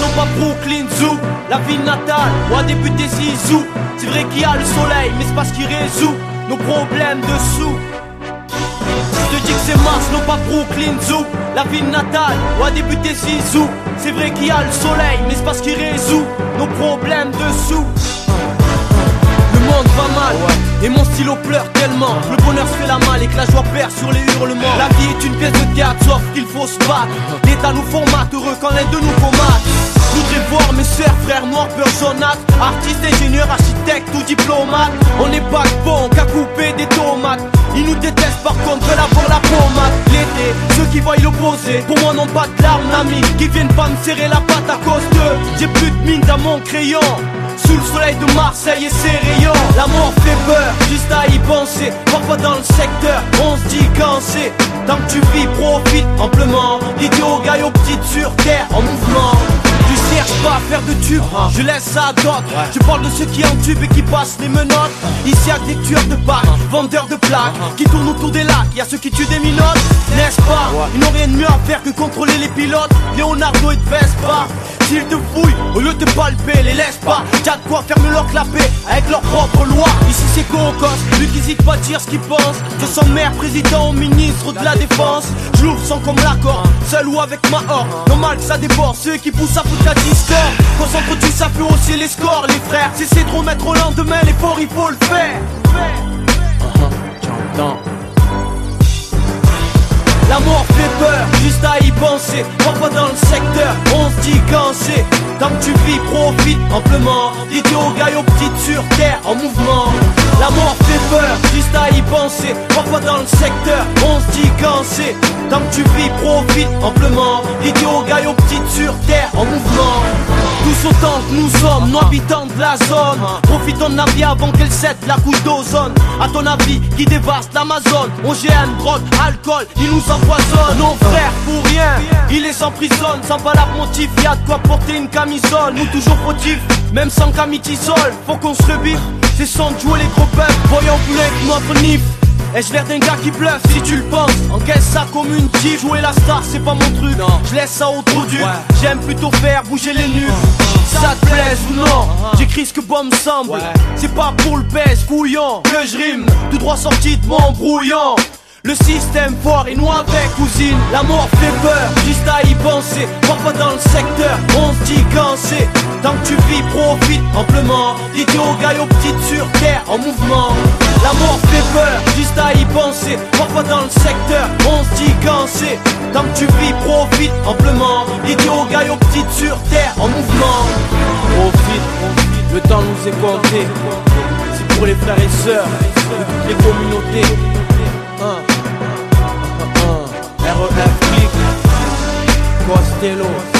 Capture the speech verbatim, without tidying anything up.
non pas Brooklyn Zoo, la ville natale où a débuté Zizou. C'est vrai qu'il y a le soleil, mais c'est pas ce qui résout nos problèmes de sous. Je te dis que c'est Mars, non pas Brooklyn Zoo, la ville natale où a débuté Zizou. C'est vrai qu'il y a le soleil, mais c'est pas ce qui résout nos problèmes de sous. Le monde va mal, ouais. Et mon stylo pleure tellement. Le bonheur se fait la malle et que la joie perd sur les hurlements. La vie est une pièce de théâtre, sauf qu'il faut se battre. L'État nous formate, heureux quand l'aide de nous comate. Je voudrais voir mes sœurs, frères noirs, peur jaunâtre. Artistes, ingénieurs, architectes ou diplomates. On n'est pas bon qu'à couper des tomates. Ils nous détestent par contre, veulent avoir la pommade. L'été, ceux qui voient l'opposé, pour moi n'ont pas de larmes d'amis. Qui viennent pas me serrer la patte à cause d'eux. J'ai plus de mine dans mon crayon. Sous le soleil de Marseille et ses rayons. La mort fait peur, juste à y penser. Parfois dans le secteur, on se dit quand c'est. Tant que tu vis, profite amplement. Idiot, gars, aux petites sur terre, en mouvement. Tu cherches pas à faire de tube, je laisse ça à d'autres. Je parle de ceux qui en tube et qui passent les menottes. Ici y'a des tueurs de bacs, vendeurs de plaques, qui tournent autour des lacs, y'a ceux qui tuent des minottes. N'est-ce pas, ils n'ont rien de mieux à faire que contrôler les pilotes. Leonardo et te baisse pas. S'ils te fouillent, au lieu de te palper, les laisse pas. Y'a de quoi fermer leur clapet avec leur propre loi. Ici c'est Cocos, lui qui hésite pas à dire ce qu'il pense. De son maire, président, ministre de la défense. Je l'ouvre sans comme l'accord, seul ou avec ma horde. Normal que ça déborde, ceux qui poussent à foutre la discorde. Concentre-tu, ça fait hausser les scores, les frères. Cessez de remettre au lendemain, l'effort il faut le faire. J'entends. La mort fait peur, juste à y penser. Parfois dans le secteur, on se dit quand c'est. Tant que tu vis, profite amplement. Idiot, gars, aux petites sur terre, en mouvement. La mort fait peur, juste à y penser. Parfois dans le secteur, on se dit quand c'est. Tant que tu vis, profite amplement. Idiot, gars, aux petites sur terre, en mouvement. Tous autant que nous sommes, nous habitants de la zone. Profitons de la vie avant qu'elle cède la couche d'ozone. À ton avis, qui dévaste l'Amazon. O G M, drogue, alcool, ils nous empoisonnent. Nos frères pour rien, ils les emprisonnent. Sans valable motif, y'a de quoi porter une camisole. Nous toujours fautifs, même sans camitisol. Faut qu'on se rebiffe, c'est sans jouer les gros bœufs. Voyons plus que notre nif. Ai-je l'air d'un gars qui bluffe si tu le penses? Encaisse ça comme une tige. Jouer la star c'est pas mon truc, je laisse ça au trou dur. J'aime plutôt faire bouger les nues. Ça te plaise ou non, j'écris ce que bon me semble. C'est pas pour le baisse couillon que je rime, tout droit sorti de mon brouillon. Le système fort et nous avec cousine. La mort fait peur, juste à y penser. Parfois dans le secteur, on se dit quand c'est. Tant que tu vis, profite amplement. Idiot, gars, aux petites sur terre, en mouvement. La mort fait peur, juste à y penser. Parfois dans le secteur, on se dit quand c'est. Tant que tu vis, profite amplement. Idiot, gars, aux petites sur terre, en mouvement. Profite, le temps nous est compté. C'est pour les frères et sœurs de toutes les communautés. Un, un, un, R E F, Costello.